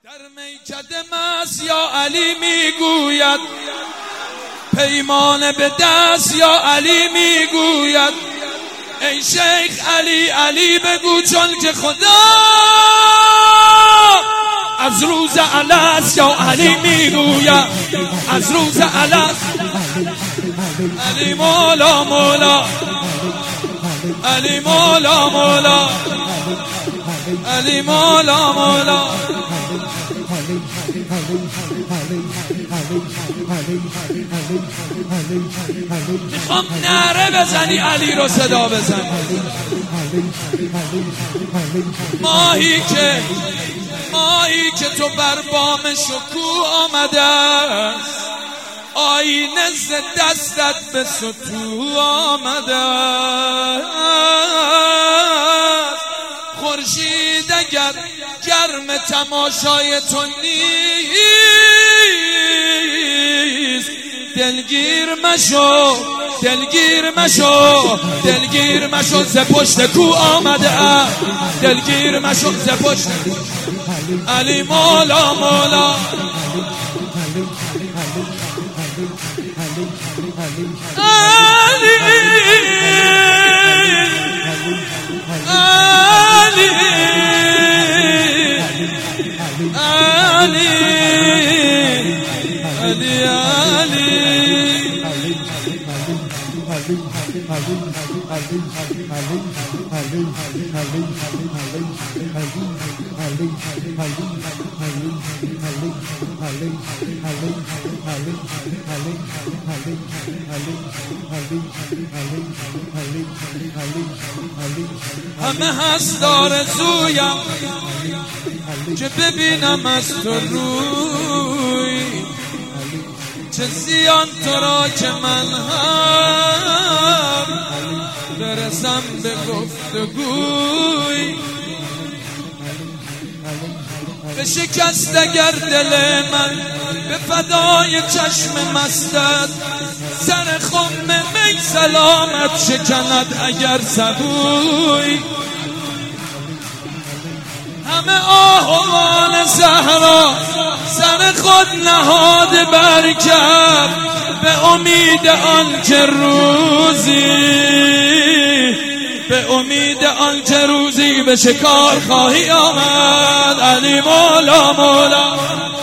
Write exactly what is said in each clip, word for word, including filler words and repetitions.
در میکده مست یا علی میگوید، پیمان به دست یا علی میگوید، ای شیخ علی علی بگو چون که خدا از روز الست یا علی میگوید، از روز الست علی مولا مولا، علی مولا مولا، علی مولا مولا. میخوام نعره بزنی علی رو صدا بزن. ماهی که ماهی که تو بر بام شکوه آمده است، آینه ز دستت به سطوح آمده است. خورشید اگر گرم تماشای تو نیست، دلگیر مشو دلگیر مشو دلگیر مشو ز پشت کو آمده است، دلگیر مشو ز پشت. علی مولا مولا، علی علی علی علی علی. همه هست آرزویم که ببینم از تو روی، چه زیان تو را که من هم برسم به گفتگوی. به شکست اگر دل من به فدای چشم مستت، سر خم می سلامت شکند اگر سبوی. همه آهوان زهرا سر خود نهاده بر کف، به امید آن که روزی به امید آن که روزی به شکار خواهی آمد. علی مولا مولا،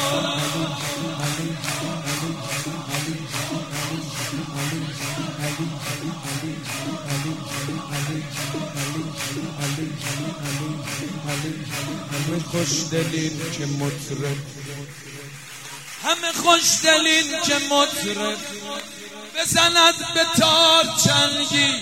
همه خوش دلین که مطرب، همه خوش دلین که مطرب بزند به تار چنگی،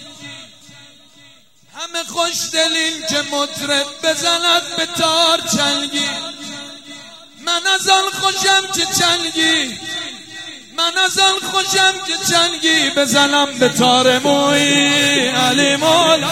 همه خوش دلین که مطرب بزند به تار چنگی. من از آن خوشم که چنگی، من از آن خوشم که چنگی بزنم به تار موی. علی مولا،